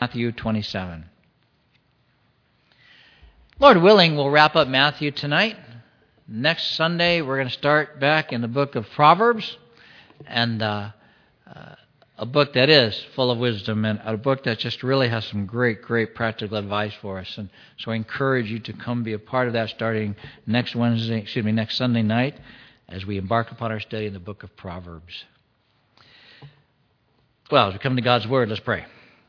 Matthew 27. Lord willing, we'll wrap up Matthew tonight. Next Sunday, we're going to start back in the book of Proverbs, and a book that is full of wisdom, and a book that just really has some great practical advice for us. And so I encourage you to come be a part of that starting next Sunday night as we embark upon our study in the book of Proverbs. Well, as we come to God's Word, let's pray.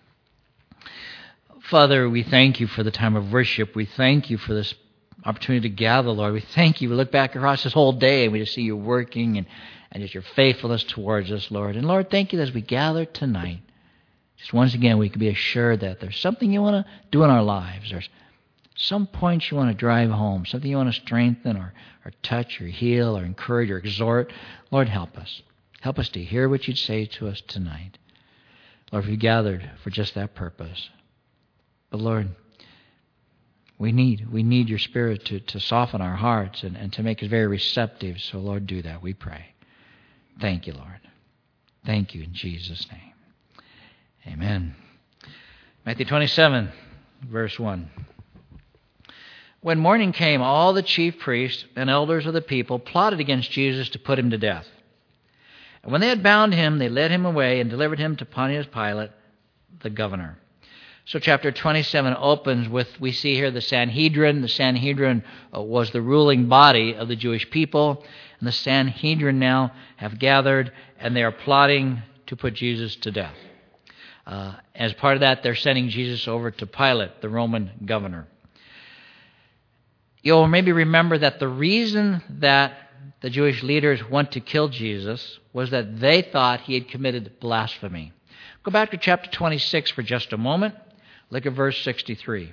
Father, we thank you for the time of worship. We thank you for this opportunity to gather, Lord. We thank you. We look back across this whole day and we just see you working and just your faithfulness towards us, Lord. And Lord, thank you that as we gather tonight, just once again we can be assured that there's something you want to do in our lives. There's some points you want to drive home, something you want to strengthen or touch or heal or encourage or exhort. Lord, help us. Help us to hear what you'd say to us tonight. Lord, we gathered for just that purpose. But Lord, we need your Spirit to soften our hearts and to make us very receptive. So Lord, do that, we pray. Thank you, Lord. Thank you in Jesus' name. Amen. Matthew 27, verse 1. When morning came, all the chief priests and elders of the people plotted against Jesus to put him to death. And when they had bound him, they led him away and delivered him to Pontius Pilate, the governor. So chapter 27 opens with, we see here the Sanhedrin. The Sanhedrin was the ruling body of the Jewish people. And the Sanhedrin now have gathered and they are plotting to put Jesus to death. As part of that, they're sending Jesus over to Pilate, the Roman governor. You'll maybe remember that the reason that the Jewish leaders want to kill Jesus was that they thought he had committed blasphemy. Go back to chapter 26 for just a moment. Look at verse 63.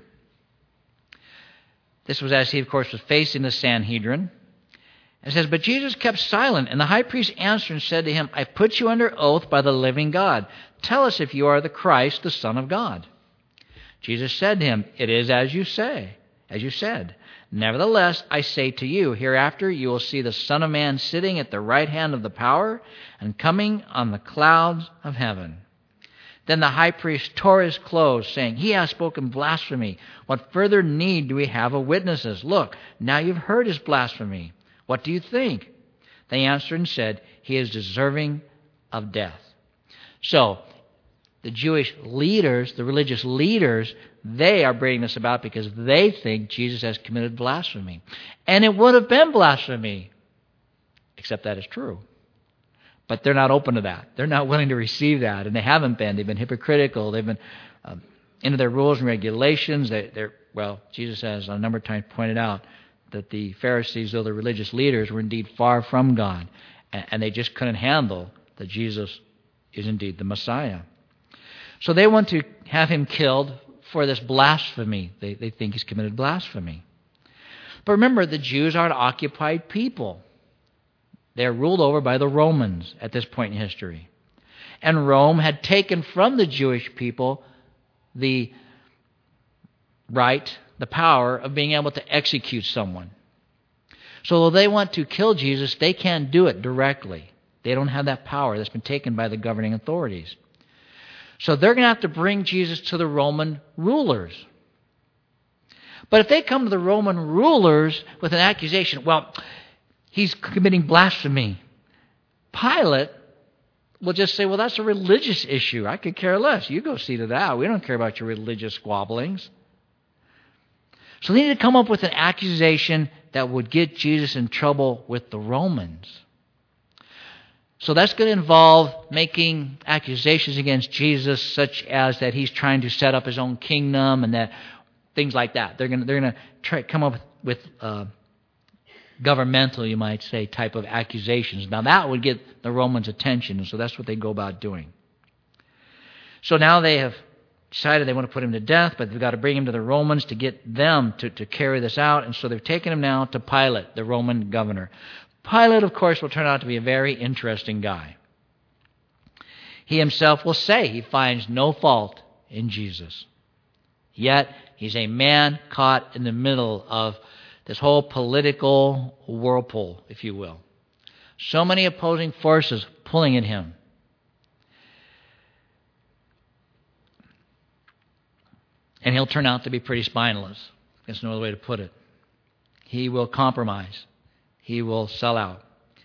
This was as he, of course, was facing the Sanhedrin. It says, "But Jesus kept silent, and the high priest answered and said to him, 'I put you under oath by the living God. Tell us if you are the Christ, the Son of God.' Jesus said to him, 'It is as you said. Nevertheless, I say to you, hereafter you will see the Son of Man sitting at the right hand of the power and coming on the clouds of heaven.' Then the high priest tore his clothes, saying, 'He has spoken blasphemy. What further need do we have of witnesses? Look, now you've heard his blasphemy. What do you think?' They answered and said, 'He is deserving of death.'" So, the Jewish leaders, the religious leaders, they are bringing this about because they think Jesus has committed blasphemy. And it would have been blasphemy, except that is true. But they're not open to that. They're not willing to receive that, and they haven't been. They've been hypocritical. They've been into their rules and regulations. Jesus has a number of times pointed out that the Pharisees, though the religious leaders, were indeed far from God, and they just couldn't handle that Jesus is indeed the Messiah. So they want to have him killed for this blasphemy. They think he's committed blasphemy. But remember, the Jews are an occupied people. They are ruled over by the Romans at this point in history. And Rome had taken from the Jewish people the right, the power of being able to execute someone. So though they want to kill Jesus, they can't do it directly. They don't have that power that's been taken by the governing authorities. So they're going to have to bring Jesus to the Roman rulers. But if they come to the Roman rulers with an accusation, well, he's committing blasphemy, Pilate will just say, well, that's a religious issue. I could care less. You go see to that. We don't care about your religious squabblings. So they need to come up with an accusation that would get Jesus in trouble with the Romans. So that's going to involve making accusations against Jesus, such as that he's trying to set up his own kingdom and that things like that. They're going to try come up with governmental, you might say, type of accusations. Now that would get the Romans' attention, and so that's what they go about doing. So now they have decided they want to put him to death, but they've got to bring him to the Romans to get them to carry this out, and so they've taken him now to Pilate, the Roman governor. Pilate, of course, will turn out to be a very interesting guy. He himself will say he finds no fault in Jesus. Yet, he's a man caught in the middle of this whole political whirlpool, if you will. So many opposing forces pulling at him. And he'll turn out to be pretty spineless. That's no other way to put it. He will compromise. He will sell out.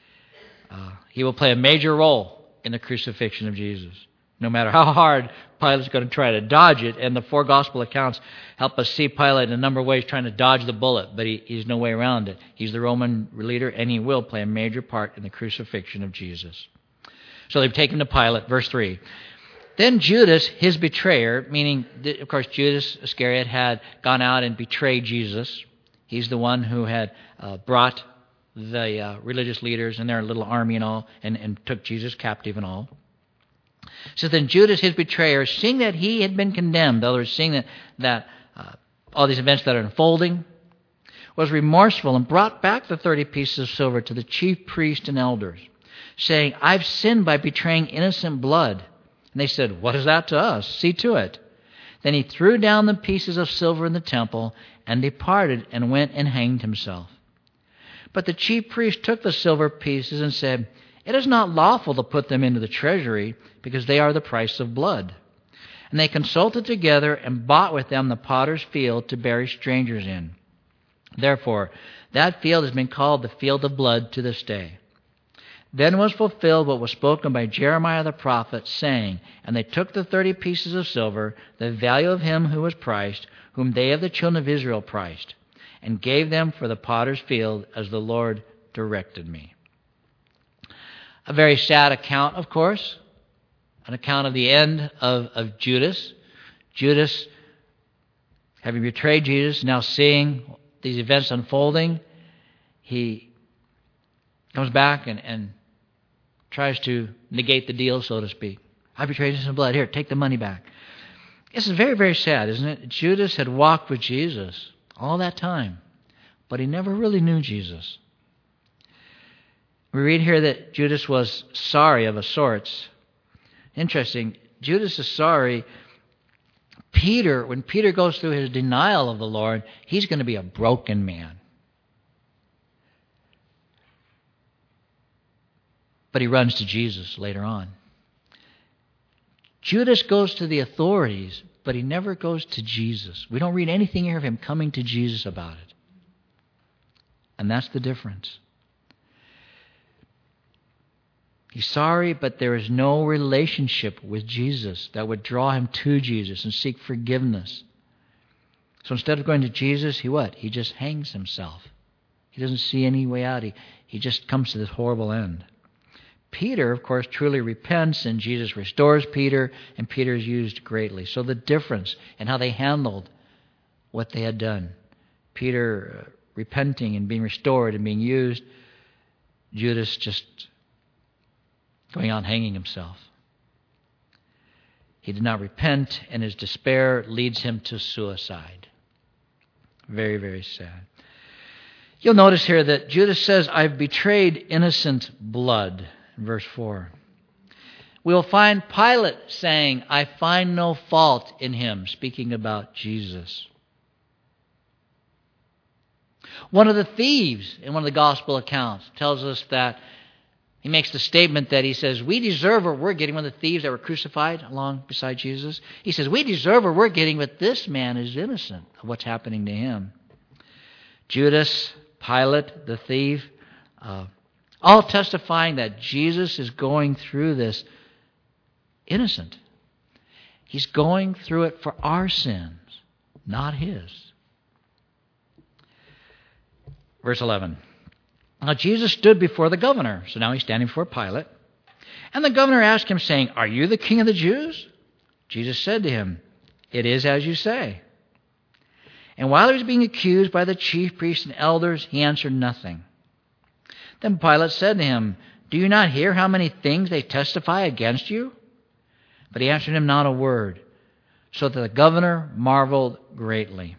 He will play a major role in the crucifixion of Jesus. No matter how hard Pilate's going to try to dodge it, and the four gospel accounts help us see Pilate in a number of ways trying to dodge the bullet, but he's no way around it. He's the Roman leader, and he will play a major part in the crucifixion of Jesus. So they've taken to Pilate, verse 3. Then Judas, his betrayer, meaning, of course, Judas Iscariot had gone out and betrayed Jesus. He's the one who had brought the religious leaders and their little army and all, and took Jesus captive and all. So then Judas, his betrayer, seeing that he had been condemned, in other words, seeing that all these events that are unfolding, was remorseful and brought back the 30 pieces of silver to the chief priests and elders, saying, I've sinned by betraying innocent blood. And they said, what is that to us? See to it. Then he threw down the pieces of silver in the temple and departed and went and hanged himself. But the chief priest took the silver pieces and said, it is not lawful to put them into the treasury, because they are the price of blood. And they consulted together and bought with them the potter's field to bury strangers in. Therefore, that field has been called the field of blood to this day. Then was fulfilled what was spoken by Jeremiah the prophet, saying, And they took the 30 pieces of silver, the value of him who was priced, whom they of the children of Israel priced, and gave them for the potter's field, as the Lord directed me. A very sad account, of course, an account of the end of Judas. Judas, having betrayed Jesus, now seeing these events unfolding, he comes back and tries to negate the deal, so to speak. I betrayed innocent blood. Here, take the money back. This is very, very sad, isn't it? Judas had walked with Jesus all that time, but he never really knew Jesus. We read here that Judas was sorry of a sorts. Interesting. Judas is sorry. Peter, when Peter goes through his denial of the Lord, he's going to be a broken man. But he runs to Jesus later on. Judas goes to the authorities, but he never goes to Jesus. We don't read anything here of him coming to Jesus about it. And that's the difference. He's sorry, but there is no relationship with Jesus that would draw him to Jesus and seek forgiveness. So instead of going to Jesus, he just hangs himself. He doesn't see any way out. He just comes to this horrible end. Peter, of course, truly repents, and Jesus restores Peter, and Peter is used greatly. So the difference in how they handled what they had done. Peter repenting and being restored and being used. Judas just going out hanging himself. He did not repent, and his despair leads him to suicide. Very, very sad. You'll notice here that Judas says, I've betrayed innocent blood, in verse 4. We will find Pilate saying, I find no fault in him, speaking about Jesus. One of the thieves in one of the gospel accounts tells us that he makes the statement that he says, we deserve what we're getting. One of the thieves that were crucified along beside Jesus. He says, we deserve what we're getting, but this man is innocent of what's happening to him. Judas, Pilate, the thief, all testifying that Jesus is going through this innocent. He's going through it for our sins, not his. Verse 11. Now Jesus stood before the governor. So now he's standing before Pilate. And the governor asked him, saying, Are you the king of the Jews? Jesus said to him, It is as you say. And while he was being accused by the chief priests and elders, he answered nothing. Then Pilate said to him, Do you not hear how many things they testify against you? But he answered him not a word, so that the governor marveled greatly.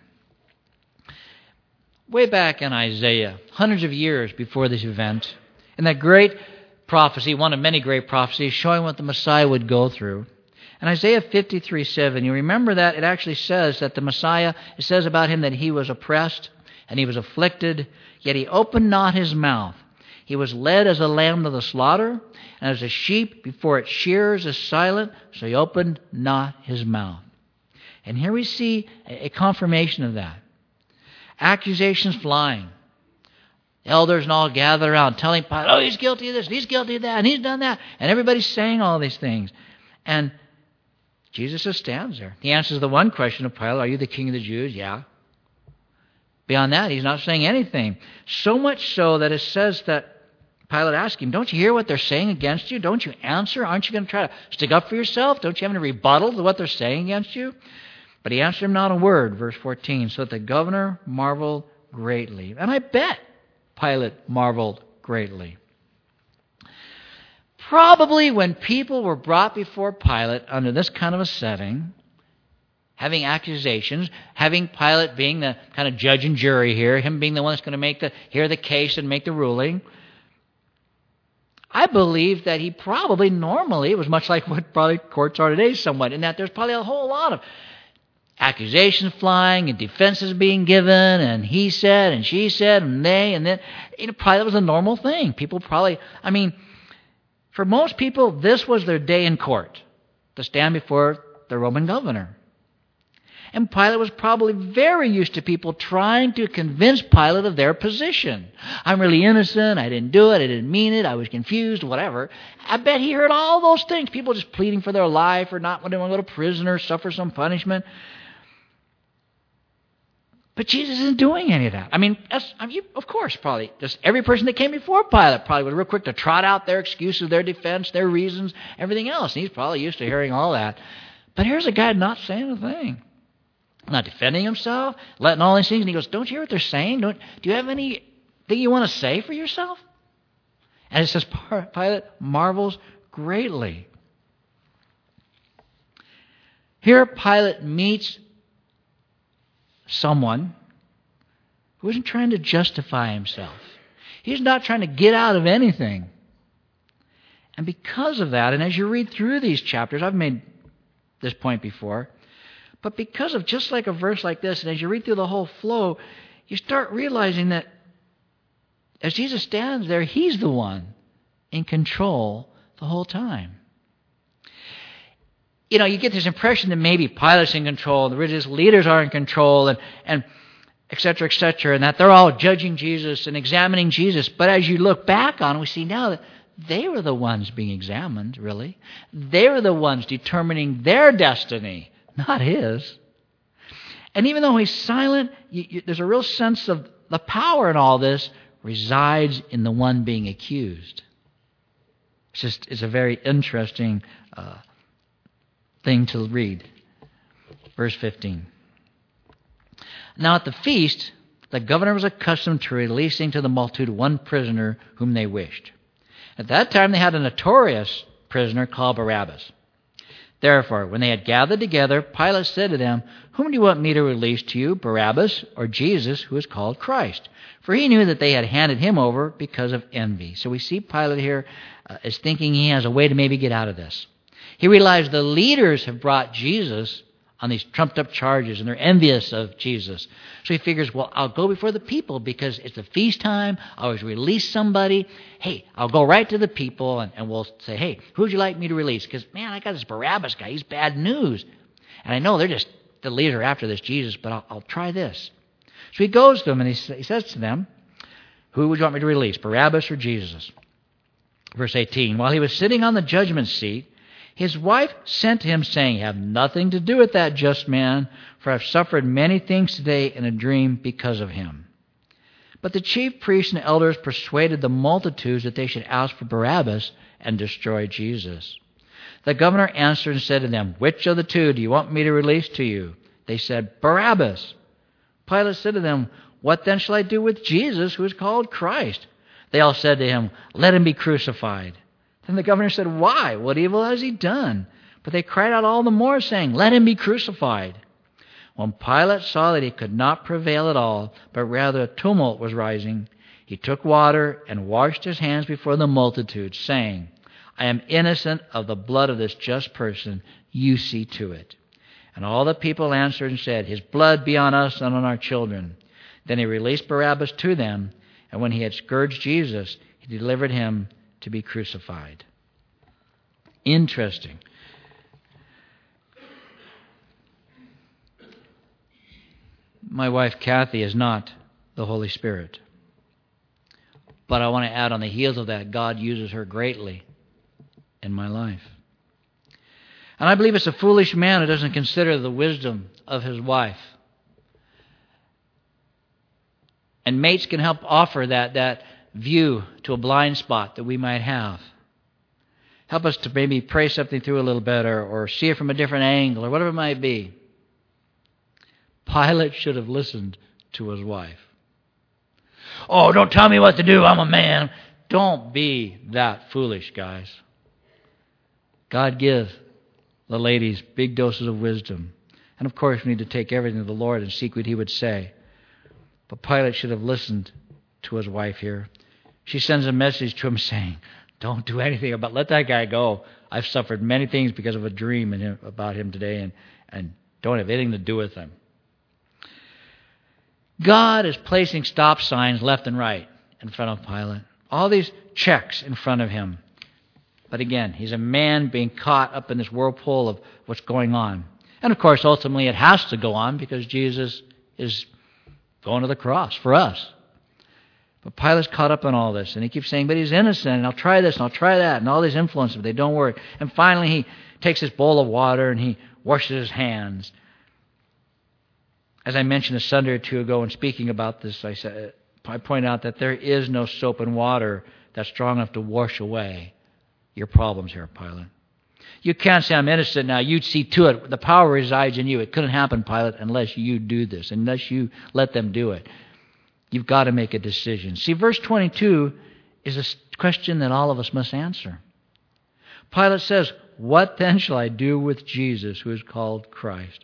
Way back in Isaiah, hundreds of years before this event, in that great prophecy, one of many great prophecies, showing what the Messiah would go through. In Isaiah 53:7, you remember that it actually says that the Messiah, it says about him that he was oppressed and he was afflicted, yet he opened not his mouth. He was led as a lamb to the slaughter, and as a sheep before its shearers is silent, so he opened not his mouth. And here we see a confirmation of that. Accusations flying. Elders and all gather around telling Pilate, oh, he's guilty of this, and he's guilty of that, and he's done that. And everybody's saying all these things. And Jesus just stands there. He answers the one question of Pilate, are you the king of the Jews? Yeah. Beyond that, he's not saying anything. So much so that it says that Pilate asked him, don't you hear what they're saying against you? Don't you answer? Aren't you going to try to stick up for yourself? Don't you have any rebuttal to what they're saying against you? But he answered him not a word, verse 14, so that the governor marveled greatly. And I bet Pilate marveled greatly. Probably when people were brought before Pilate under this kind of a setting, having accusations, having Pilate being the kind of judge and jury here, him being the one that's going to hear the case and make the ruling, I believe that he probably normally, it was much like what probably courts are today somewhat, in that there's probably a whole lot of accusations flying and defenses being given and he said and she said and they and then. Probably that was a normal thing. People probably, for most people, this was their day in court, to stand before the Roman governor. And Pilate was probably very used to people trying to convince Pilate of their position. I'm really innocent. I didn't do it. I didn't mean it. I was confused, whatever. I bet he heard all those things. People just pleading for their life or not wanting to go to prison or suffer some punishment. But Jesus isn't doing any of that. Of course, probably just every person that came before Pilate probably was real quick to trot out their excuses, their defense, their reasons, everything else. And he's probably used to hearing all that. But here's a guy not saying a thing. Not defending himself, letting all these things. And he goes, don't you hear what they're saying? Do you have anything you want to say for yourself? And it says Pilate marvels greatly. Here Pilate meets someone who isn't trying to justify himself. He's not trying to get out of anything. And because of that, and as you read through these chapters, I've made this point before, but because of just like a verse like this, and as you read through the whole flow, you start realizing that as Jesus stands there, he's the one in control the whole time. You get this impression that maybe Pilate's in control, the religious leaders are in control, and et cetera, and that they're all judging Jesus and examining Jesus. But as you look back on it, we see now that they were the ones being examined, really. They were the ones determining their destiny, not his. And even though he's silent, there's a real sense of the power in all this resides in the one being accused. It's a very interesting thing to read. Verse 15. Now at the feast, the governor was accustomed to releasing to the multitude one prisoner whom they wished. At that time they had a notorious prisoner called Barabbas. Therefore, when they had gathered together, Pilate said to them, whom do you want me to release to you, Barabbas or Jesus, who is called Christ? For he knew that they had handed him over because of envy. So we see Pilate here is thinking he has a way to maybe get out of this. He realized the leaders have brought Jesus on these trumped-up charges, and they're envious of Jesus. So he figures, well, I'll go before the people because it's a feast time. I always release somebody. Hey, I'll go right to the people, and we'll say, hey, who would you like me to release? Because, man, I got this Barabbas guy. He's bad news. And I know they're just the leader after this Jesus, but I'll try this. So he goes to them, and he says to them, who would you want me to release, Barabbas or Jesus? Verse 18, while he was sitting on the judgment seat, his wife sent to him, saying, have nothing to do with that just man, for I've suffered many things today in a dream because of him. But the chief priests and elders persuaded the multitudes that they should ask for Barabbas and destroy Jesus. The governor answered and said to them, which of the two do you want me to release to you? They said, Barabbas. Pilate said to them, what then shall I do with Jesus, who is called Christ? They all said to him, let him be crucified. Then the governor said, why? What evil has he done? But they cried out all the more, saying, let him be crucified. When Pilate saw that he could not prevail at all, but rather a tumult was rising, he took water and washed his hands before the multitude, saying, I am innocent of the blood of this just person. You see to it. And all the people answered and said, his blood be on us and on our children. Then he released Barabbas to them, and when he had scourged Jesus, he delivered him to be crucified. Interesting. My wife, Kathy, is not the Holy Spirit. But I want to add on the heels of that, God uses her greatly in my life. And I believe it's a foolish man who doesn't consider the wisdom of his wife. And mates can help offer that view to a blind spot that we might have. Help us to maybe pray something through a little better or see it from a different angle or whatever it might be. Pilate should have listened to his wife. Oh, don't tell me what to do. I'm a man. Don't be that foolish, guys. God gives the ladies big doses of wisdom. And of course, we need to take everything to the Lord and seek what He would say. But Pilate should have listened to his wife here. She sends a message to him saying, don't do anything about it. Let that guy go. I've suffered many things because of a dream about him today, and don't have anything to do with him. God is placing stop signs left and right in front of Pilate. All these checks in front of him. But again, he's a man being caught up in this whirlpool of what's going on. And of course, ultimately it has to go on because Jesus is going to the cross for us. But Pilate's caught up in all this, and he keeps saying, but he's innocent, and I'll try this, and I'll try that, and all these influences, but they don't work. And finally he takes this bowl of water, and he washes his hands. As I mentioned a Sunday or two ago in speaking about this, I point out that there is no soap and water that's strong enough to wash away your problems here, Pilate. You can't say, I'm innocent now. You'd see to it. The power resides in you. It couldn't happen, Pilate, unless you do this, unless you let them do it. You've got to make a decision. See, verse 22 is a question that all of us must answer. Pilate says, what then shall I do with Jesus, who is called Christ?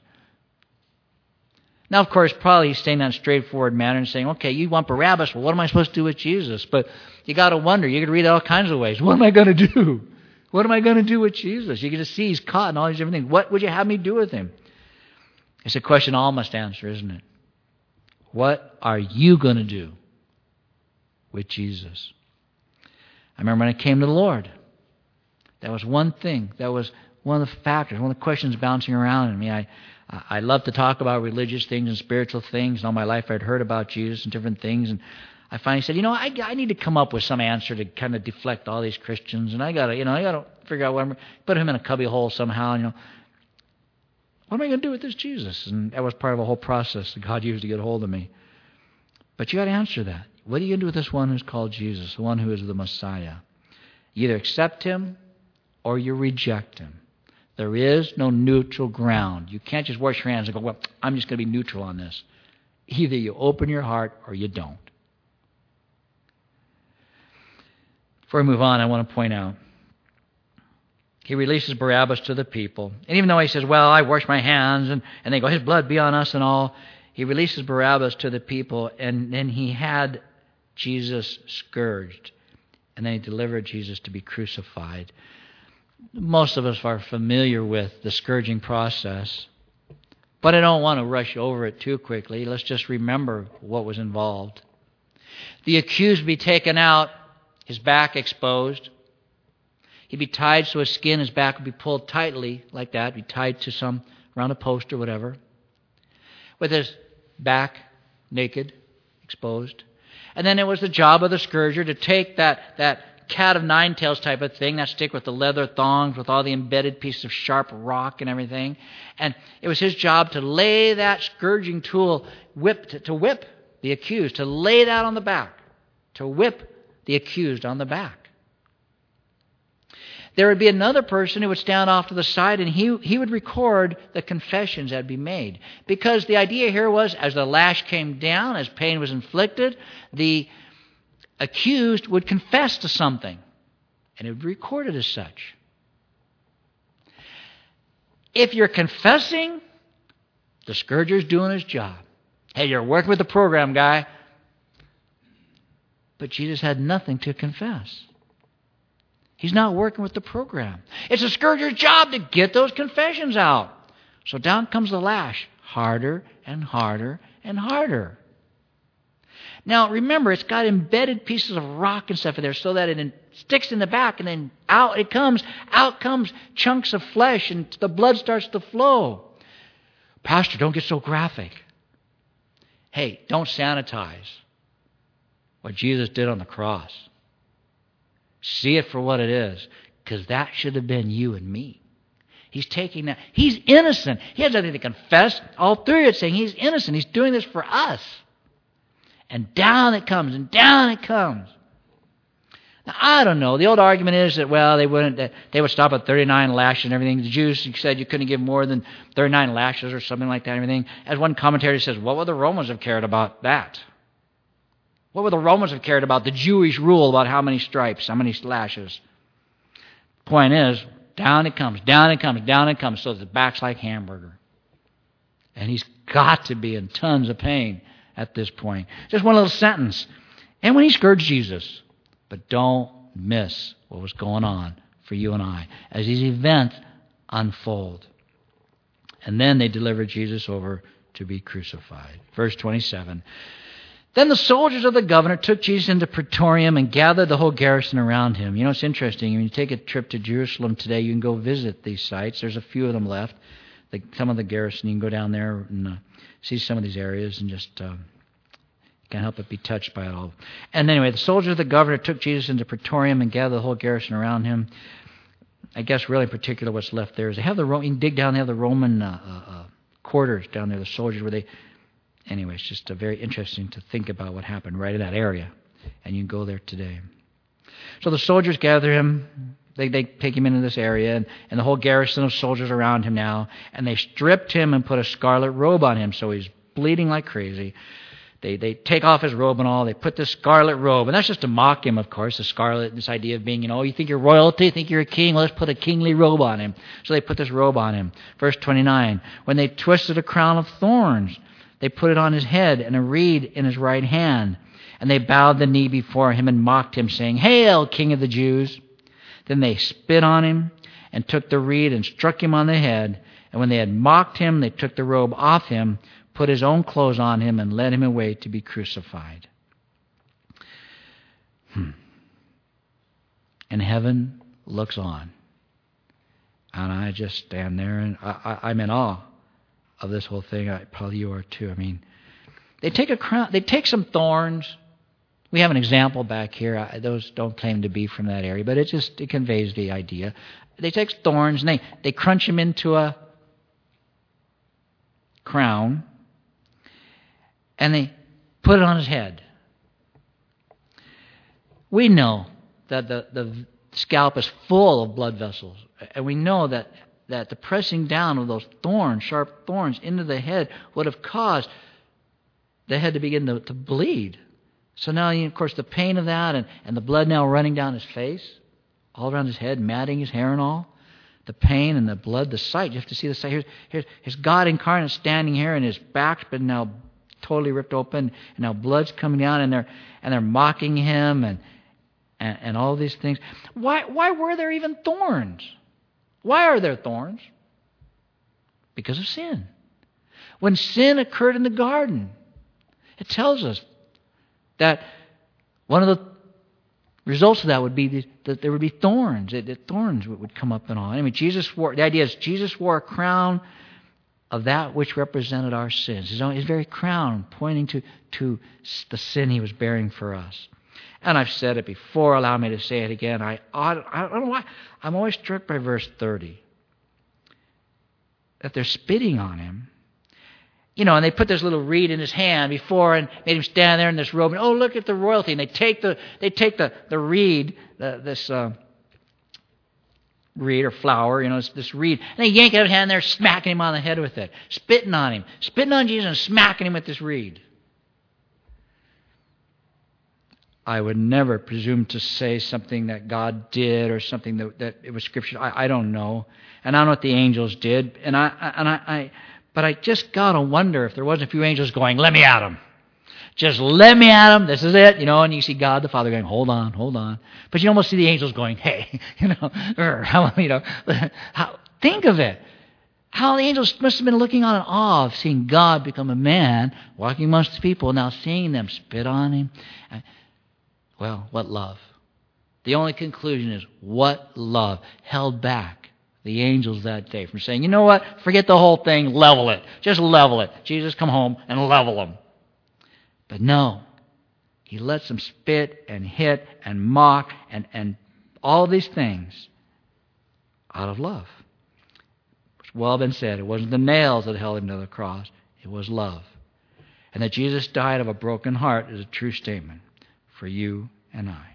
Now, of course, probably he's saying that in a straightforward manner and saying, okay, you want Barabbas, well, what am I supposed to do with Jesus? But you got to wonder. You could read it all kinds of ways. What am I going to do? What am I going to do with Jesus? You can just see he's caught in all these different things. What would you have me do with him? It's a question all must answer, isn't it? What are you going to do with Jesus? I remember when I came to the Lord. That was one thing. That was one of the factors, one of the questions bouncing around in me. I love to talk about religious things and spiritual things. And all my life I'd heard about Jesus and different things. And I finally said, I need to come up with some answer to kind of deflect all these Christians. And I got to figure out what I'm put him in a cubby hole somehow. What am I going to do with this Jesus? And that was part of a whole process that God used to get a hold of me. But you got to answer that. What are you going to do with this one who's called Jesus, the one who is the Messiah? You either accept him or you reject him. There is no neutral ground. You can't just wash your hands and go, well, I'm just going to be neutral on this. Either you open your heart or you don't. Before we move on, I want to point out, he releases Barabbas to the people. And even though he says, well, I wash my hands, and they go, his blood be on us and all, he releases Barabbas to the people, and then he had Jesus scourged. And then he delivered Jesus to be crucified. Most of us are familiar with the scourging process, but I don't want to rush over it too quickly. Let's just remember what was involved. The accused would be taken out, his back exposed. He'd be tied so his skin, his back would be pulled tightly like that, be tied to around a post or whatever, with his back naked, exposed. And then it was the job of the scourger to take that cat of nine tails type of thing, that stick with the leather thongs, with all the embedded pieces of sharp rock and everything. And it was his job to lay that scourging tool, to whip the accused, to lay that on the back, to whip the accused on the back. There would be another person who would stand off to the side, and he would record the confessions that would be made. Because the idea here was, as the lash came down, as pain was inflicted, the accused would confess to something, and it would be recorded as such. If you're confessing, the scourger's doing his job. Hey, you're working with the program, guy. But Jesus had nothing to confess. He's not working with the program. It's the scourger's job to get those confessions out. So down comes the lash, harder and harder and harder. Now, remember, it's got embedded pieces of rock and stuff in there so that it sticks in the back, and then out comes chunks of flesh, and the blood starts to flow. Pastor, don't get so graphic. Hey, don't sanitize what Jesus did on the cross. See it for what it is, because that should have been you and me. He's taking that. He's innocent. He has nothing to confess. All through it saying he's innocent. He's doing this for us. And down it comes, and down it comes. Now, I don't know. The old argument is that, well, they would stop at 39 lashes and everything. The Jews said you couldn't give more than 39 lashes or something like that and everything. As one commentator says, what would the Romans have cared about that? What would the Romans have cared about the Jewish rule about how many stripes, how many lashes? Point is, down it comes, down it comes, down it comes, so the back's like hamburger. And he's got to be in tons of pain at this point. Just one little sentence. And when he scourged Jesus, but don't miss what was going on for you and I as these events unfold. And then they delivered Jesus over to be crucified. Verse 27. Then the soldiers of the governor took Jesus into Praetorium and gathered the whole garrison around him. You know, it's interesting. When you take a trip to Jerusalem today, you can go visit these sites. There's a few of them left. Some of the garrison, you can go down there and see some of these areas and just can't help but be touched by it all. And anyway, the soldiers of the governor took Jesus into Praetorium and gathered the whole garrison around him. I guess really in particular what's left there is they have you can dig down, they have the Roman quarters down there, the soldiers where they... Anyway, it's just very interesting to think about what happened right in that area. And you can go there today. So the soldiers gather him. They take him into this area, and the whole garrison of soldiers around him now. And they stripped him and put a scarlet robe on him, so he's bleeding like crazy. They take off his robe and all. They put this scarlet robe. And that's just to mock him, of course, the scarlet, this idea of being, you think you're royalty, you think you're a king, well, let's put a kingly robe on him. So they put this robe on him. Verse 29, when they twisted a crown of thorns, they put it on his head and a reed in his right hand. And they bowed the knee before him and mocked him, saying, Hail, King of the Jews! Then they spit on him and took the reed and struck him on the head. And when they had mocked him, they took the robe off him, put his own clothes on him, and led him away to be crucified. And heaven looks on. And I just stand there, and I'm in awe of this whole thing. Probably you are too. I mean, they take a crown, they take some thorns. We have an example back here. Those don't claim to be from that area, but it conveys the idea. They take thorns and they crunch them into a crown, and they put it on his head. We know that the scalp is full of blood vessels, and we know that the pressing down of those thorns, sharp thorns, into the head would have caused the head to begin to bleed. So now, of course, the pain of that and the blood now running down his face, all around his head, matting his hair and all, the pain and the blood, the sight, you have to see the sight. Here's God incarnate standing here, and his back's been now totally ripped open, and now blood's coming down, and they're mocking him and all these things. Why were there even thorns? Why are there thorns? Because of sin. When sin occurred in the garden, it tells us that one of the results of that would be that there would be thorns. That thorns would come up and on. I mean, the idea is Jesus wore a crown of that which represented our sins. His very crown pointing to the sin he was bearing for us. And I've said it before. Allow me to say it again. I don't know why. I'm always struck by verse 30. That they're spitting on him. And they put this little reed in his hand before and made him stand there in this robe. And, oh, look at the royalty. And they take the reed, this reed or flower, this reed. And they yank it out of his hand. They're smacking him on the head with it. Spitting on him. Spitting on Jesus and smacking him with this reed. I would never presume to say something that God did or something that it was Scripture. I don't know. And I don't know what the angels did. But I just got to wonder if there wasn't a few angels going, let me at him. Just let me at him. This is it. And you see God the Father going, hold on. But you almost see the angels going, hey, think of it. How the angels must have been looking on in awe of seeing God become a man, walking amongst the people, now seeing them spit on him. Well, what love. The only conclusion is what love held back the angels that day from saying, you know what, forget the whole thing, level it. Just level it. Jesus, come home and level them. But no, he lets them spit and hit and mock and all these things out of love. It's well been said, it wasn't the nails that held him to the cross, it was love. And that Jesus died of a broken heart is a true statement for you and I.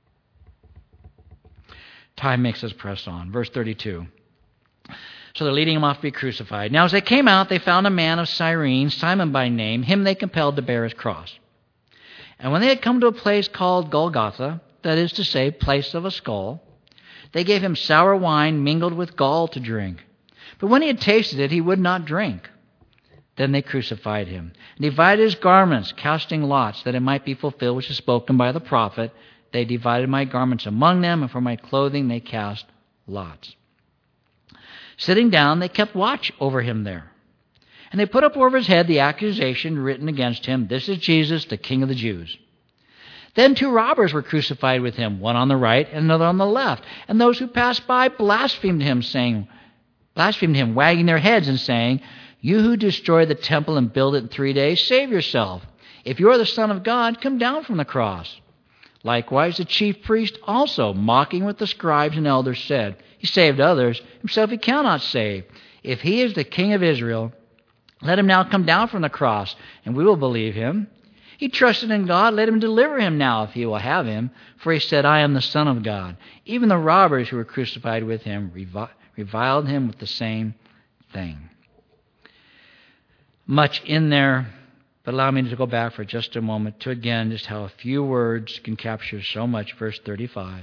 Time makes us press on. Verse 32. So they're leading him off to be crucified. Now as they came out, they found a man of Cyrene, Simon by name. Him they compelled to bear his cross. And when they had come to a place called Golgotha, that is to say, place of a skull, they gave him sour wine mingled with gall to drink. But when he had tasted it, he would not drink. Then they crucified him, and divided his garments, casting lots, that it might be fulfilled which is spoken by the prophet. They divided my garments among them, and for my clothing they cast lots. Sitting down, they kept watch over him there. And they put up over his head the accusation written against him, "This is Jesus, the King of the Jews." Then 2 robbers were crucified with him, one on the right and another on the left. And those who passed by blasphemed him, wagging their heads and saying, "You who destroy the temple and build it in 3 days, save yourself. If you are the Son of God, come down from the cross." Likewise, the chief priest also, mocking with the scribes and elders, said, "He saved others, himself he cannot save. If he is the King of Israel, let him now come down from the cross, and we will believe him. He trusted in God, let him deliver him now if he will have him. For he said, I am the Son of God." Even the robbers who were crucified with him reviled him with the same thing. Much in there, but allow me to go back for just a moment to again just how a few words can capture so much. Verse 35.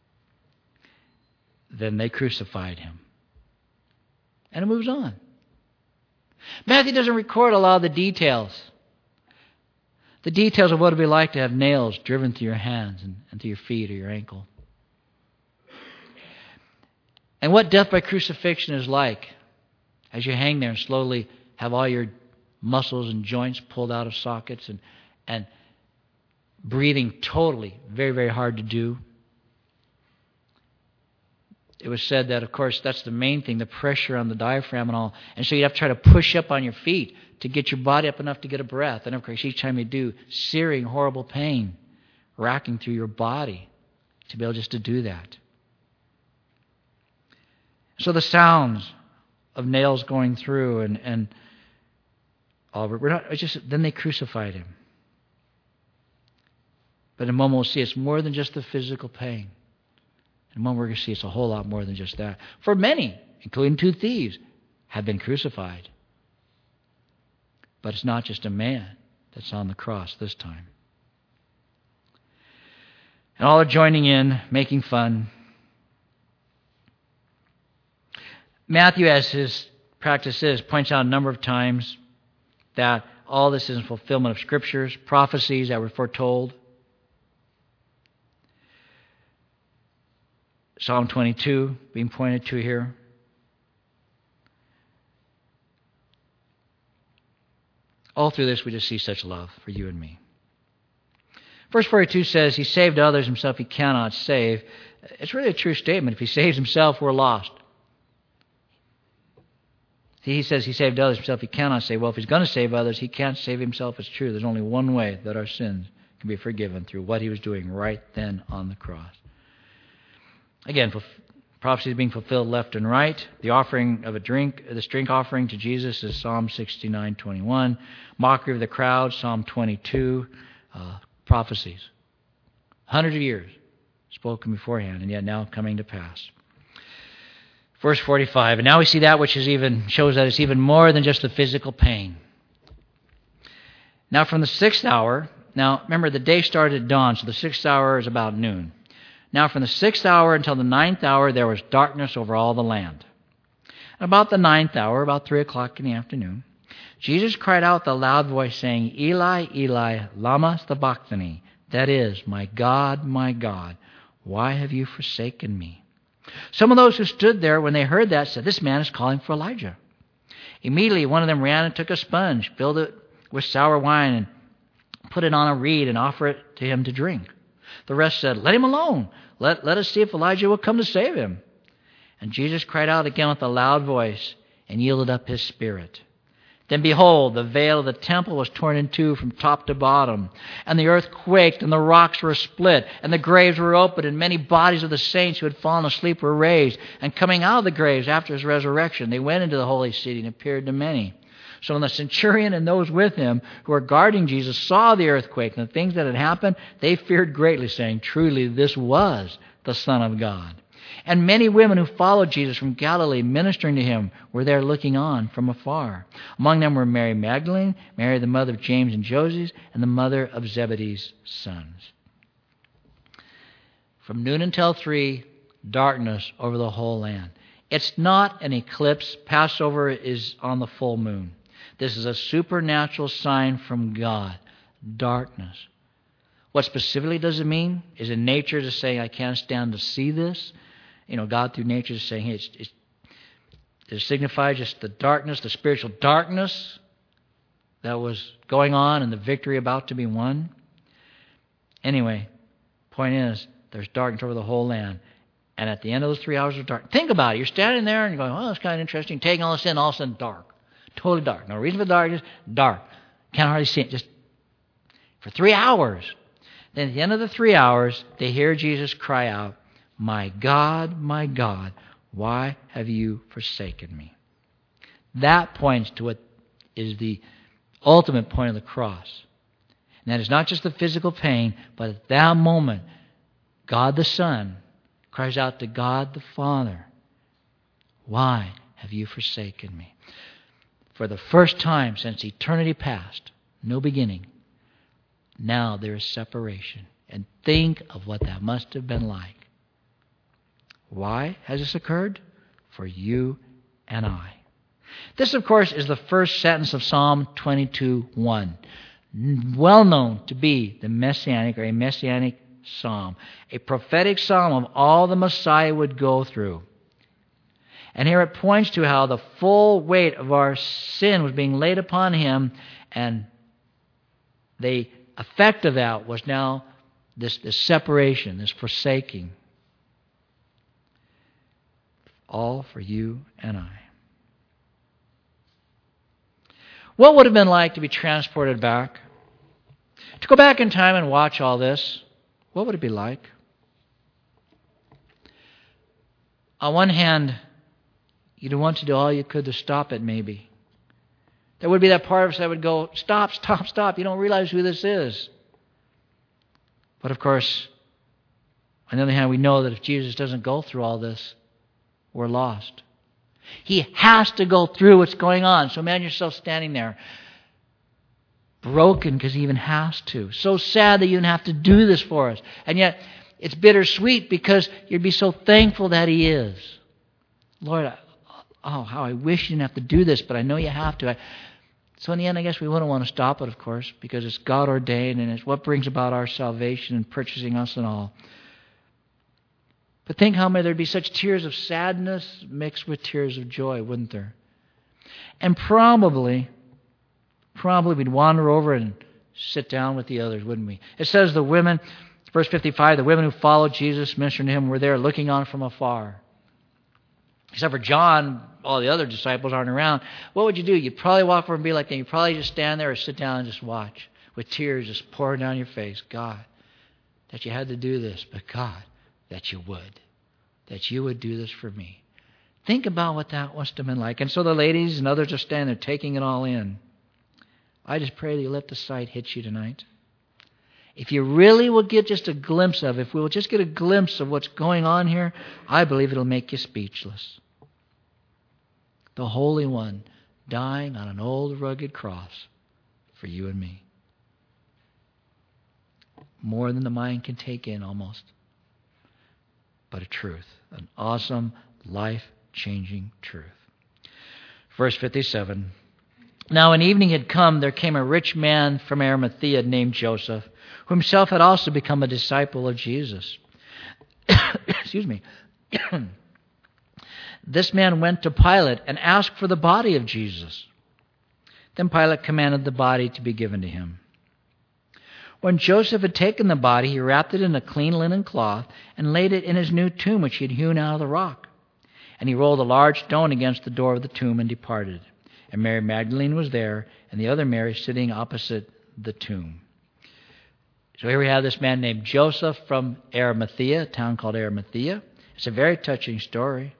Then they crucified him. And it moves on. Matthew doesn't record a lot of the details. The details of what it would be like to have nails driven through your hands and through your feet or your ankle. And what death by crucifixion is like as you hang there and slowly have all your muscles and joints pulled out of sockets and breathing totally very, very hard to do. It was said that, of course, that's the main thing, the pressure on the diaphragm and all. And so you have to try to push up on your feet to get your body up enough to get a breath. And, of course, each time you do, searing, horrible pain racking through your body to be able just to do that. So the sounds of nails going through and all, then they crucified him. But in a moment we'll see it's more than just the physical pain. In a moment we're going to see it's a whole lot more than just that. For many, including 2 thieves, have been crucified. But it's not just a man that's on the cross this time. And all are joining in, making fun. Matthew, as his practice is, points out a number of times that all this is in fulfillment of Scriptures, prophecies that were foretold. Psalm 22 being pointed to here. All through this, we just see such love for you and me. Verse 42 says, he saved others, himself he cannot save. It's really a true statement. If he saves himself, we're lost. He says he saved others, himself he cannot save. Well, if he's going to save others, he can't save himself. It's true. There's only one way that our sins can be forgiven, through what he was doing right then on the cross. Again, prophecy is being fulfilled left and right. The offering of this drink offering to Jesus is Psalm 69:21. Mockery of the crowd, Psalm 22. Prophecies. Hundreds of years spoken beforehand, and yet now coming to pass. Verse 45, and now we see that which shows that it's even more than just the physical pain. Now from the 6th hour, now remember the day started at dawn, so the 6th hour is about noon. Now from the 6th hour until the 9th hour, there was darkness over all the land. And about the 9th hour, about 3 o'clock in the afternoon, Jesus cried out with a loud voice, saying, Eli, Eli, lama sabachthani? That is, my God, why have you forsaken me? Some of those who stood there, when they heard that, said, this man is calling for Elijah. Immediately one of them ran and took a sponge, filled it with sour wine, and put it on a reed and offered it to him to drink. The rest said, let him alone. Let us see if Elijah will come to save him. And Jesus cried out again with a loud voice and yielded up his spirit. Then behold, the veil of the temple was torn in two from top to bottom, and the earth quaked, and the rocks were split, and the graves were opened, and many bodies of the saints who had fallen asleep were raised. And coming out of the graves after his resurrection, they went into the holy city and appeared to many. So when the centurion and those with him who were guarding Jesus saw the earthquake and the things that had happened, they feared greatly, saying, "Truly this was the Son of God." And many women who followed Jesus from Galilee, ministering to him, were there looking on from afar. Among them were Mary Magdalene, Mary the mother of James and Joses, and the mother of Zebedee's sons. From noon until 3, darkness over the whole land. It's not an eclipse. Passover is on the full moon. This is a supernatural sign from God. Darkness. What specifically does it mean? Is it nature to say, I can't stand to see this? God through nature is saying, hey, it signifies just the darkness, the spiritual darkness that was going on and the victory about to be won. Anyway, point is, there's darkness over the whole land. And at the end of those 3 hours of dark, think about it. You're standing there and you're going, that's kind of interesting. Taking all this in, all of a sudden dark. Totally dark. No reason for darkness, dark. Can't hardly see it. Just for 3 hours. Then at the end of the 3 hours, they hear Jesus cry out, my God, why have you forsaken me?" That points to what is the ultimate point of the cross. And that is not just the physical pain, but at that moment, God the Son cries out to God the Father, "Why have you forsaken me?" For the first time since eternity past, no beginning, now there is separation. And think of what that must have been like. Why has this occurred? For you and I. This, of course, is the first sentence of Psalm 22:1, well known to be the messianic or a messianic psalm, a prophetic psalm of all the Messiah would go through. And here it points to how the full weight of our sin was being laid upon him, and the effect of that was now this separation, this forsaking. All for you and I. What would it have been like to be transported back? To go back in time and watch all this, what would it be like? On one hand, you'd want to do all you could to stop it, maybe. There would be that part of us that would go, stop. You don't realize who this is. But of course, on the other hand, we know that if Jesus doesn't go through all this, we're lost. He has to go through what's going on. So imagine yourself standing there, broken because he even has to. So sad that you even have to do this for us. And yet, it's bittersweet because you'd be so thankful that he is. Lord, how I wish you didn't have to do this, but I know you have to. So in the end, I guess we wouldn't want to stop it, of course, because it's God ordained and it's what brings about our salvation and purchasing us and all. But think how many there'd be such tears of sadness mixed with tears of joy, wouldn't there? And probably we'd wander over and sit down with the others, wouldn't we? It says the women, verse 55, the women who followed Jesus, ministering to him, were there looking on from afar. Except for John, all the other disciples aren't around. What would you do? You'd probably walk over and be like them. You'd probably just stand there or sit down and just watch with tears just pouring down your face. God, that you had to do this, but God, that you would do this for me. Think about what that must have been like. And so the ladies and others are standing there taking it all in. I just pray that you let the sight hit you tonight. If you really will get just a glimpse of, if we will just get a glimpse of what's going on here, I believe it'll make you speechless. The Holy One dying on an old rugged cross for you and me. More than the mind can take in almost. But a truth, an awesome, life-changing truth. Verse 57. Now when evening had come, there came a rich man from Arimathea named Joseph, who himself had also become a disciple of Jesus. Excuse me. This man went to Pilate and asked for the body of Jesus. Then Pilate commanded the body to be given to him. When Joseph had taken the body, he wrapped it in a clean linen cloth and laid it in his new tomb, which he had hewn out of the rock. And he rolled a large stone against the door of the tomb and departed. And Mary Magdalene was there, and the other Mary sitting opposite the tomb. So here we have this man named Joseph from Arimathea, a town called Arimathea. It's a very touching story.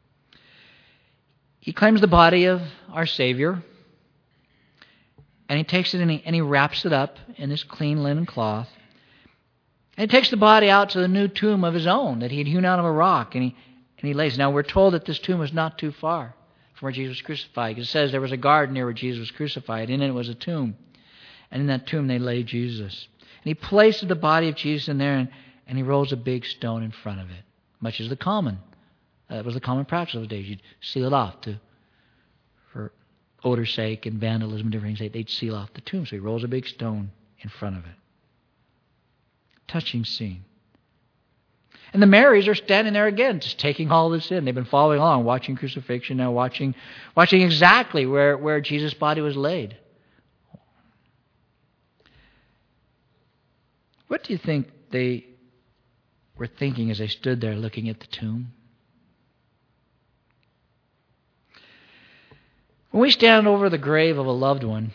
He claims the body of our Savior, and he takes it and he wraps it up in this clean linen cloth. And he takes the body out to the new tomb of his own that he had hewn out of a rock, and he lays. Now we're told that this tomb was not too far from where Jesus was crucified. It says there was a garden near where Jesus was crucified, and in it was a tomb. And in that tomb they laid Jesus. And he places the body of Jesus in there, and he rolls a big stone in front of it, much as that was the common practice of those days. You'd seal it off for odor's sake and vandalism and different things. They'd seal off the tomb. So he rolls a big stone in front of it. Touching scene. And the Marys are standing there again, just taking all this in. They've been following along, watching crucifixion, now watching exactly where Jesus' body was laid. What do you think they were thinking as they stood there looking at the tomb? When we stand over the grave of a loved one,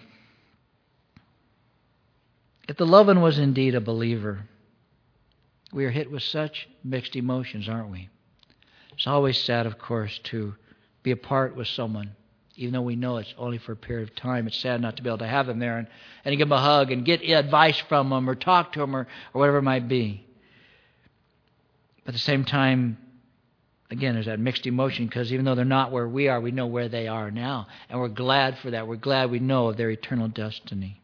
if the loved one was indeed a believer, we are hit with such mixed emotions, aren't we? It's always sad, of course, to be apart with someone, even though we know it's only for a period of time. It's sad not to be able to have them there and give them a hug and get advice from them or talk to them or whatever it might be. But at the same time, again, there's that mixed emotion because even though they're not where we are, we know where they are now. And we're glad for that. We're glad we know of their eternal destiny.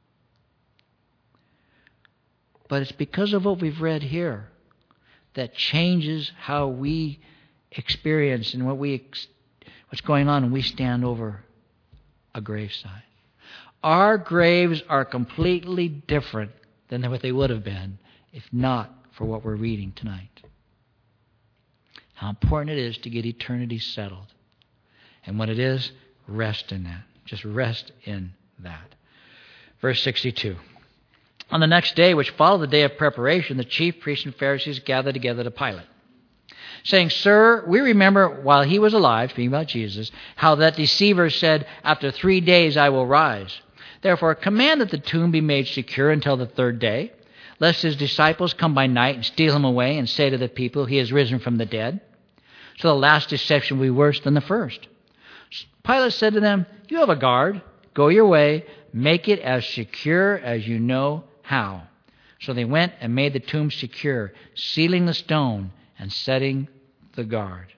But it's because of what we've read here that changes how we experience and what's going on when we stand over a graveside. Our graves are completely different than what they would have been if not for what we're reading tonight. How important it is to get eternity settled. And when it is, rest in that. Just rest in that. Verse 62. On the next day, which followed the day of preparation, the chief priests and Pharisees gathered together to Pilate, saying, Sir, we remember while he was alive, speaking about Jesus, how that deceiver said, After 3 days I will rise. Therefore, command that the tomb be made secure until the third day, lest his disciples come by night and steal him away and say to the people, He has risen from the dead. So the last deception will be worse than the first. Pilate said to them, You have a guard. Go your way. Make it as secure as you know how. So they went and made the tomb secure, sealing the stone and setting the guard.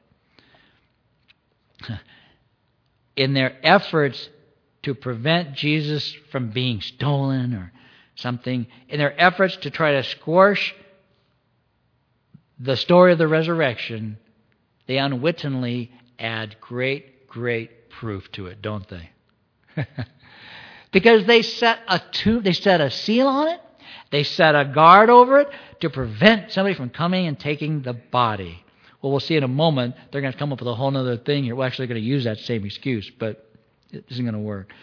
In their efforts to prevent Jesus from being stolen or something, in their efforts to try to squash the story of the resurrection, they unwittingly add great, great proof to it, don't they? Because they set a seal on it, they set a guard over it to prevent somebody from coming and taking the body. Well, we'll see in a moment, they're going to come up with a whole other thing here. We're actually going to use that same excuse, but it isn't going to work.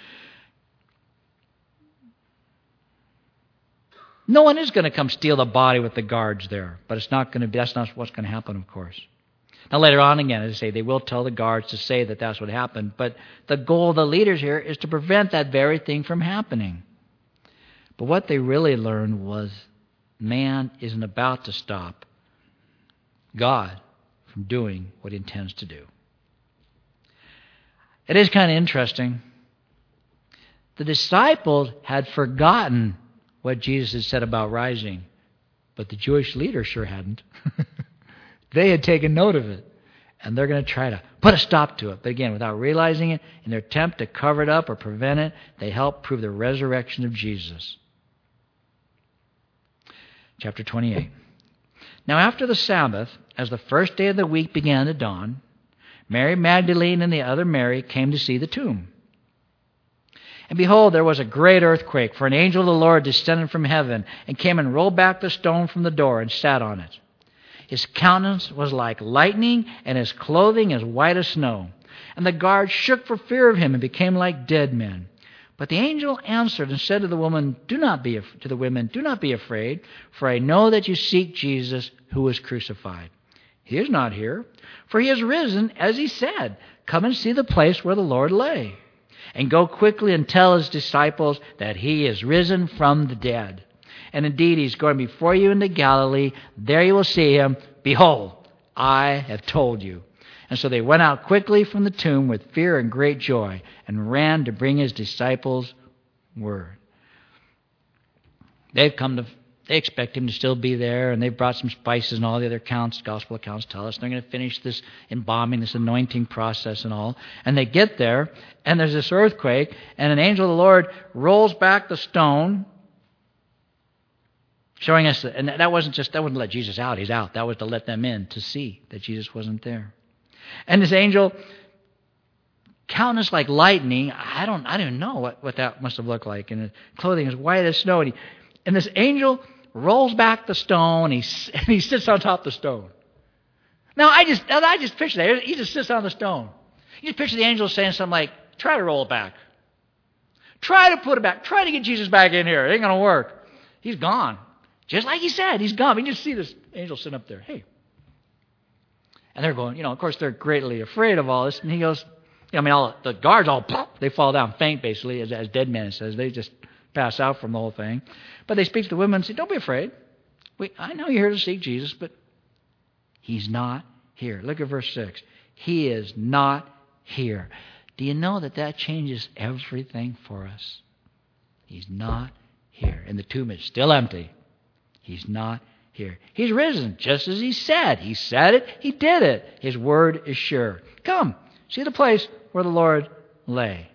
No one is going to come steal the body with the guards there, but that's not what's going to happen, of course. Now, later on again, as I say, they will tell the guards to say that that's what happened. But the goal of the leaders here is to prevent that very thing from happening. But what they really learned was man isn't about to stop God from doing what He intends to do. It is kind of interesting. The disciples had forgotten what Jesus had said about rising, but the Jewish leaders sure hadn't. They had taken note of it, and they're going to try to put a stop to it. But again, without realizing it, in their attempt to cover it up or prevent it, they helped prove the resurrection of Jesus. Chapter 28. Now after the Sabbath, as the first day of the week began to dawn, Mary Magdalene and the other Mary came to see the tomb. And behold, there was a great earthquake, for an angel of the Lord descended from heaven and came and rolled back the stone from the door and sat on it. His countenance was like lightning, and his clothing as white as snow. And the guards shook for fear of him and became like dead men. But the angel answered and said to the women, Do not be afraid, for I know that you seek Jesus who was crucified. He is not here, for he is risen, as he said. Come and see the place where the Lord lay. And go quickly and tell his disciples that he is risen from the dead. And indeed, he's going before you into Galilee. There you will see him. Behold, I have told you. And so they went out quickly from the tomb with fear and great joy and ran to bring his disciples word. They expect him to still be there, and they've brought some spices, and all the other accounts, gospel accounts tell us they're going to finish this embalming, this anointing process and all. And they get there, and there's this earthquake, and an angel of the Lord rolls back the stone, showing us, and that wouldn't let Jesus out. He's out. That was to let them in to see that Jesus wasn't there. And this angel, countenance like lightning, I don't even know what that must have looked like. And his clothing is white as snow. And this angel rolls back the stone. And he sits on top of the stone. Now I just picture that. He just sits on the stone. You just picture the angel saying something like, "Try to roll it back. Try to put it back. Try to get Jesus back in here. It ain't going to work." He's gone. Just like he said, he's gone. You just see this angel sitting up there. Hey. And they're going, of course, they're greatly afraid of all this. And he goes, all the guards they fall down faint, basically, as dead men says. They just pass out from the whole thing. But they speak to the women and say, "Don't be afraid. I know you're here to seek Jesus, but he's not here." Look at verse 6. He is not here. Do you know that changes everything for us? He's not here. And the tomb is still empty. He's not here. He's risen, just as he said. He said it. He did it. His word is sure. Come, see the place where the Lord lay.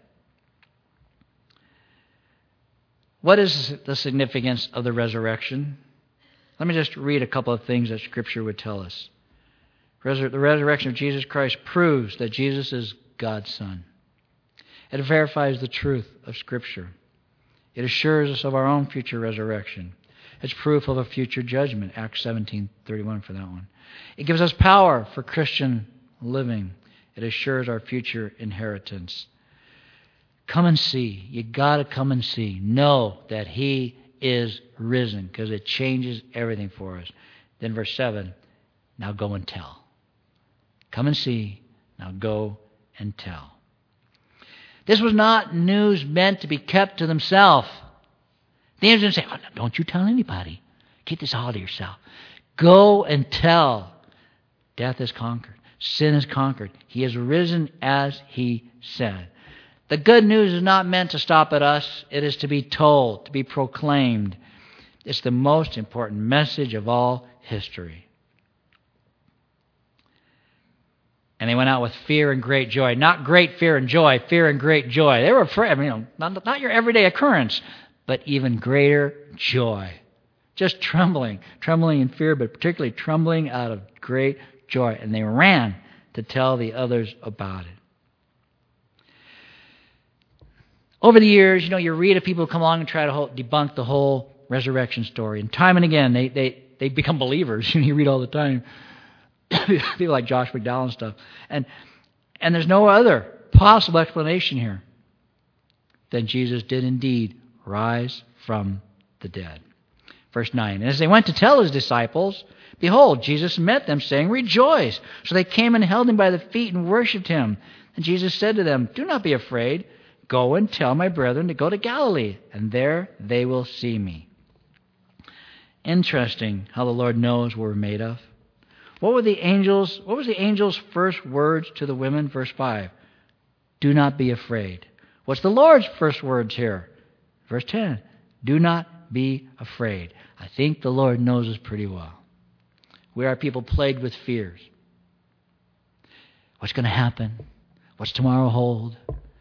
What is the significance of the resurrection? Let me just read a couple of things that Scripture would tell us. The resurrection of Jesus Christ proves that Jesus is God's Son. It verifies the truth of Scripture. It assures us of our own future resurrection. It's proof of a future judgment, Acts 17:31 for that one. It gives us power for Christian living. It assures our future inheritance. Come and see. You got to come and see. Know that he is risen, because it changes everything for us. Then verse 7, now go and tell. Come and see. Now go and tell. This was not news meant to be kept to themselves. The angel didn't say, "Oh, no, don't you tell anybody. Keep this all to yourself." Go and tell. Death is conquered. Sin is conquered. He is risen as he said. The good news is not meant to stop at us. It is to be told, to be proclaimed. It's the most important message of all history. And they went out with fear and great joy. Not great fear and joy, fear and great joy. They were afraid. Not your everyday occurrence, but even greater joy. Just trembling in fear, but particularly trembling out of great joy. And they ran to tell the others about it. Over the years, you read of people who come along and try to debunk the whole resurrection story. And time and again, they become believers. You read all the time. People like Josh McDowell and stuff. And there's no other possible explanation here than Jesus did indeed rise from the dead. Verse 9, and as they went to tell his disciples, behold, Jesus met them, saying, "Rejoice." So they came and held him by the feet and worshipped him. And Jesus said to them, "Do not be afraid. Go and tell my brethren to go to Galilee, and there they will see me." Interesting how the Lord knows what we're made of. What was the angel's first words to the women? Verse 5. Do not be afraid. What's the Lord's first words here? Verse 10. Do not be afraid. I think the Lord knows us pretty well. We are people plagued with fears. What's going to happen? What's tomorrow hold?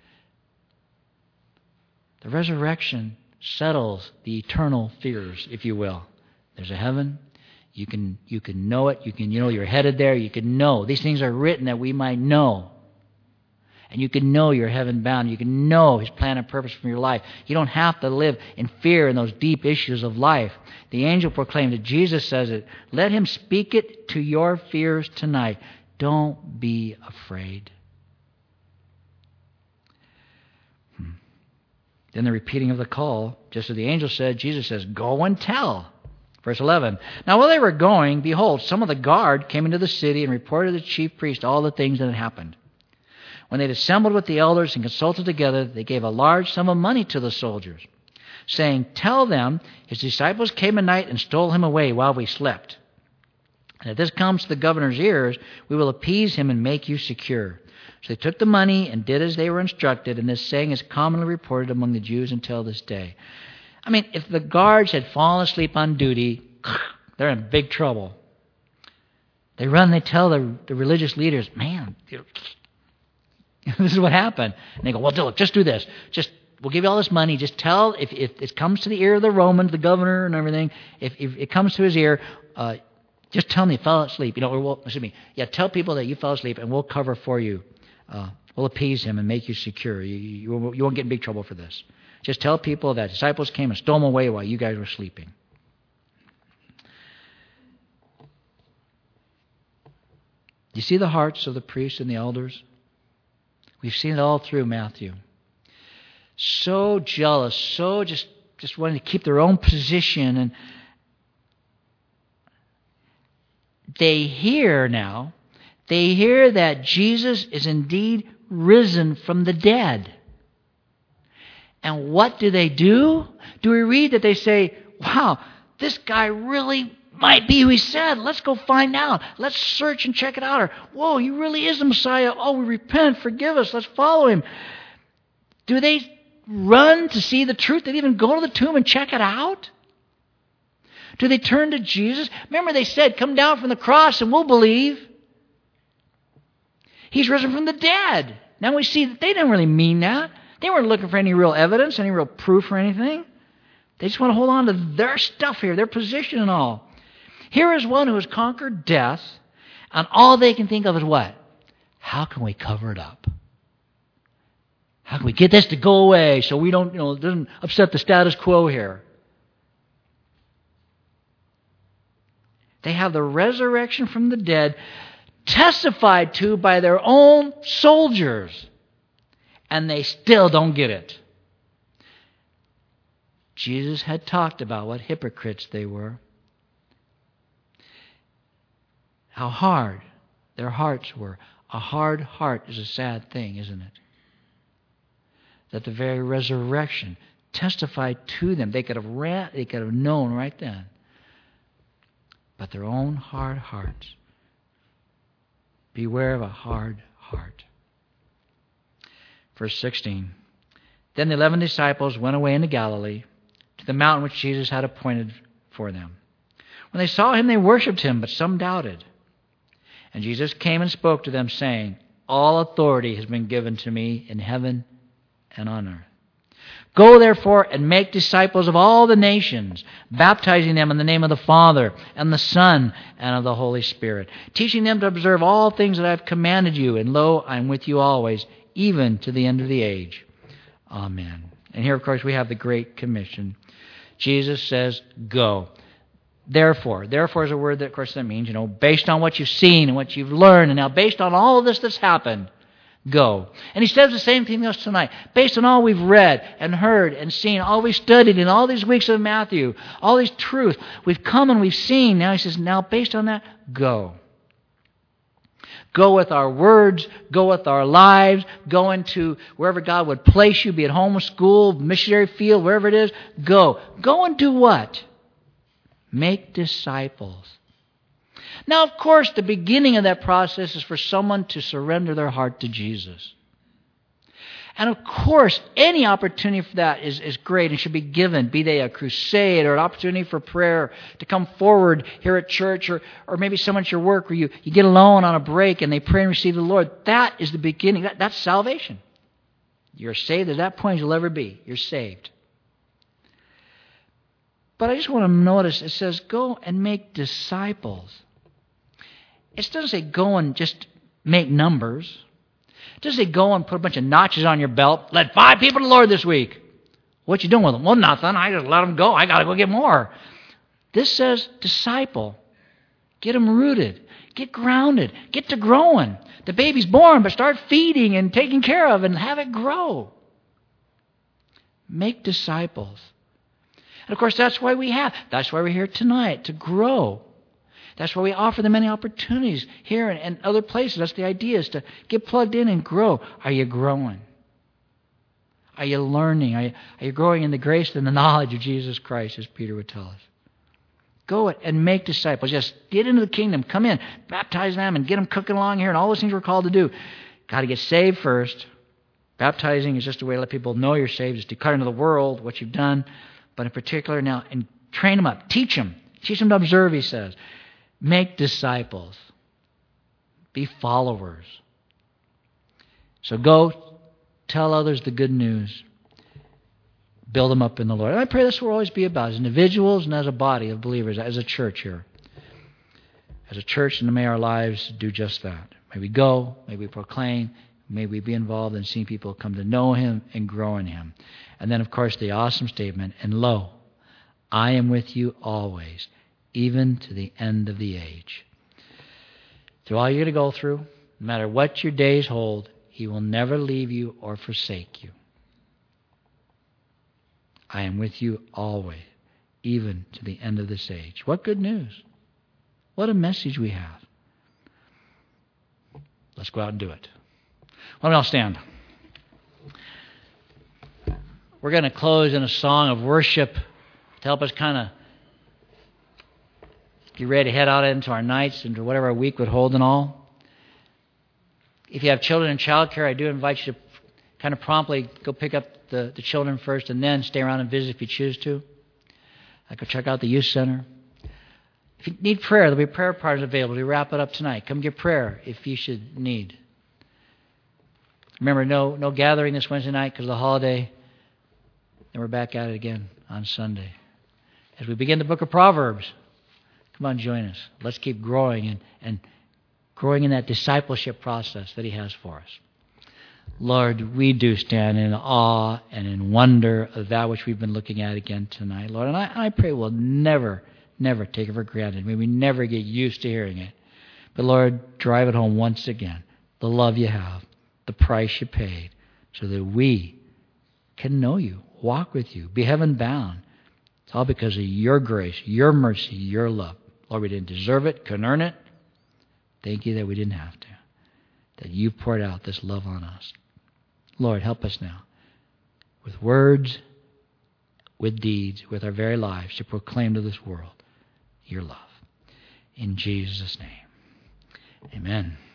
The resurrection settles the eternal fears, if you will. There's a heaven. You can know it. You can you're headed there. You can know. These things are written that we might know. And you can know you're heaven bound. You can know his plan and purpose for your life. You don't have to live in fear in those deep issues of life. The angel proclaimed it. Jesus says it. Let him speak it to your fears tonight. Don't be afraid. Then the repeating of the call, just as the angel said, Jesus says, "Go and tell." Verse 11. Now while they were going, behold, some of the guard came into the city and reported to the chief priest all the things that had happened. When they'd assembled with the elders and consulted together, they gave a large sum of money to the soldiers, saying, "Tell them, his disciples came at night and stole him away while we slept. And if this comes to the governor's ears, we will appease him and make you secure." So they took the money and did as they were instructed, and this saying is commonly reported among the Jews until this day. I mean, if the guards had fallen asleep on duty, they're in big trouble. They run, they tell the religious leaders, "Man, this is what happened." And they go, "Well, look, just do this. We'll give you all this money. Just tell, if it comes to the ear of the Roman, the governor and everything, if it comes to his ear, just tell me you fell asleep. Tell people that you fell asleep, and we'll cover for you. We'll appease him and make you secure. You won't get in big trouble for this. Just tell people that disciples came and stole them away while you guys were sleeping." You see the hearts of the priests and the elders? We've seen it all through Matthew. So jealous, so just wanting to keep their own position. And they hear that Jesus is indeed risen from the dead. And what do? Do we read that they say, "Wow, this guy really might be who he said. Let's go find out. Let's search and check it out." Or, "Whoa, he really is the Messiah. Oh, we repent. Forgive us. Let's follow him." Do they run to see the truth? Do they even go to the tomb and check it out? Do they turn to Jesus? Remember, they said, "Come down from the cross and we'll believe." He's risen from the dead. Now we see that they didn't really mean that. They weren't looking for any real evidence, any real proof or anything. They just want to hold on to their stuff here, their position and all. Here is one who has conquered death, and all they can think of is what? How can we cover it up? How can we get this to go away so we don't, it doesn't upset the status quo here? They have the resurrection from the dead testified to by their own soldiers, and they still don't get it. Jesus had talked about what hypocrites they were. How hard their hearts were. A hard heart is a sad thing, isn't it? That the very resurrection testified to them. They could have known right then. But their own hard hearts. Beware of a hard heart. Verse 16. Then the 11 disciples went away into Galilee, to the mountain which Jesus had appointed for them. When they saw him, they worshipped him, but some doubted. And Jesus came and spoke to them, saying, "All authority has been given to me in heaven and on earth. Go therefore and make disciples of all the nations, baptizing them in the name of the Father and the Son and of the Holy Spirit, teaching them to observe all things that I have commanded you. And lo, I am with you always, even to the end of the age." Amen. And here, of course, we have the Great Commission. Jesus says, "Go." Therefore is a word that, of course, that means, based on what you've seen and what you've learned, and now based on all of this that's happened, go. And he says the same thing to us tonight. Based on all we've read and heard and seen, all we've studied in all these weeks of Matthew, all these truths, we've come and we've seen. Now he says, now based on that, go. Go with our words, go with our lives, go into wherever God would place you, be it home, school, missionary field, wherever it is, go. Go and do what? Make disciples. Now, of course, the beginning of that process is for someone to surrender their heart to Jesus. And of course, any opportunity for that is great and should be given, be they a crusade or an opportunity for prayer, to come forward here at church, or maybe someone at your work where you get alone on a break and they pray and receive the Lord. That is the beginning. That's salvation. You're saved at that point as you'll ever be. You're saved. But I just want to notice, it says, go and make disciples. It doesn't say go and just make numbers. It doesn't say go and put a bunch of notches on your belt. Led 5 people to the Lord this week. What you doing with them? Well, nothing. I just let them go. I got to go get more. This says disciple. Get them rooted. Get grounded. Get to growing. The baby's born, but start feeding and taking care of and have it grow. Make disciples. And of course, that's why we're here tonight, to grow. That's why we offer them many opportunities here and other places. That's the idea, is to get plugged in and grow. Are you growing? Are you learning? Are you growing in the grace and the knowledge of Jesus Christ, as Peter would tell us? Go and make disciples. Just get into the kingdom. Come in. Baptize them and get them cooking along here and all those things we're called to do. Got to get saved first. Baptizing is just a way to let people know you're saved. Just declare into the world what you've done. But in particular now, and train them up. Teach them. Teach them to observe, he says. Make disciples. Be followers. So go tell others the good news. Build them up in the Lord. And I pray this will always be about as individuals and as a body of believers, as a church here. As a church, and may our lives do just that. May we go, may we proclaim, may we be involved in seeing people come to know Him and grow in Him. And then, of course, the awesome statement, and lo, I am with you always, even to the end of the age. Through all you're going to go through, no matter what your days hold, He will never leave you or forsake you. I am with you always, even to the end of this age. What good news. What a message we have. Let's go out and do it. Why don't we all stand? We're going to close in a song of worship to help us kind of get ready to head out into our nights, into whatever our week would hold and all. If you have children in childcare, I do invite you to kind of promptly go pick up the children first and then stay around and visit if you choose to. Go check out the youth center. If you need prayer, there'll be prayer partners available to wrap it up tonight. Come get prayer if you should need. Remember, no gathering this Wednesday night because of the holiday. Then we're back at it again on Sunday. As we begin the book of Proverbs, come on, join us. Let's keep growing and growing in that discipleship process that He has for us. Lord, we do stand in awe and in wonder of that which we've been looking at again tonight, Lord. And I pray we'll never take it for granted. May we never get used to hearing it. But Lord, drive it home once again. The love you have, the price you paid, so that we can know you, walk with you, be heaven bound. It's all because of your grace, your mercy, your love. Lord, we didn't deserve it, couldn't earn it. Thank you that we didn't have to. That you poured out this love on us. Lord, help us now with words, with deeds, with our very lives to proclaim to this world your love. In Jesus' name, amen.